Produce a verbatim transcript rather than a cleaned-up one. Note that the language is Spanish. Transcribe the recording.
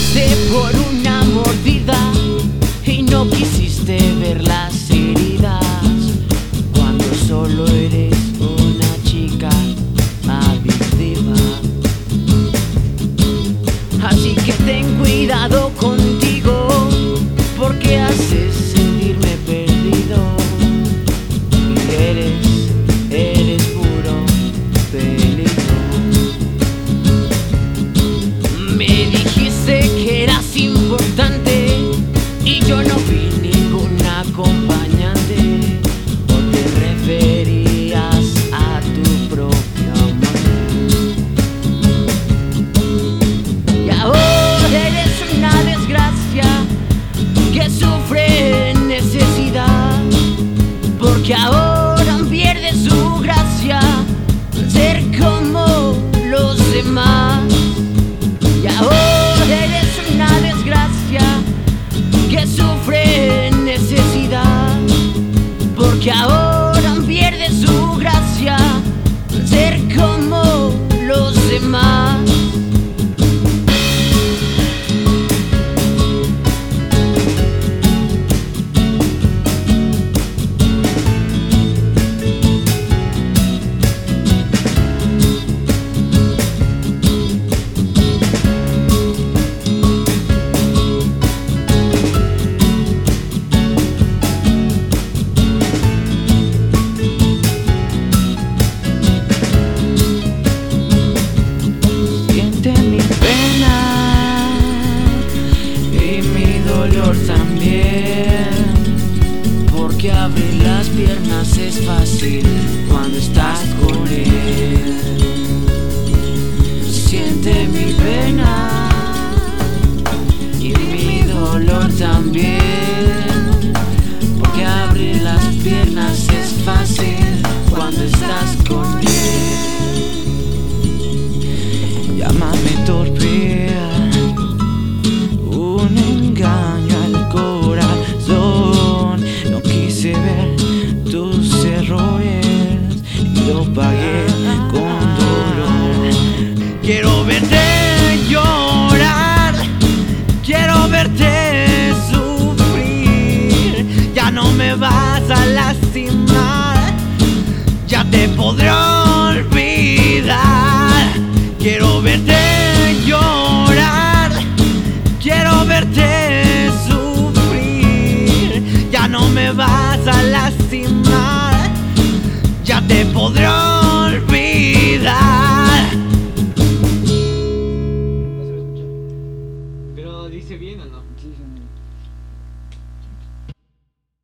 fuiste por una mordida y no quisiste ver las heridas, cuando solo eres una chica adictiva. Así que ten cuidado contigo, porque haces sentirme perdido. Y eres, eres puro peligro. Me dijiste que eras importante y yo no vi ningún acompañante. O te referías a tu propio amor. Y ahora eres una desgracia que sufre necesidad, porque ahora pierde su gracia ser como los demás. Y ahora eres una desgracia que sufre necesidad, porque ahora pierde su gracia ser como los demás. También, porque abrir las piernas es fácil cuando estás con él. Siente mi pena y mi dolor también, porque abrir las piernas es fácil cuando estás con él. Llámame torpe, un engaño al corazón. No quise ver tus errores y lo pagué con dolor. Quiero verte llorar, quiero verte sufrir. Ya no me vas a lastimar, ya te podré olvidar. Quiero verte llorar, quiero verte sufrir. Ya no me vas a lastimar, ya te podré olvidar. Pero dice bien o no. Sí, sí.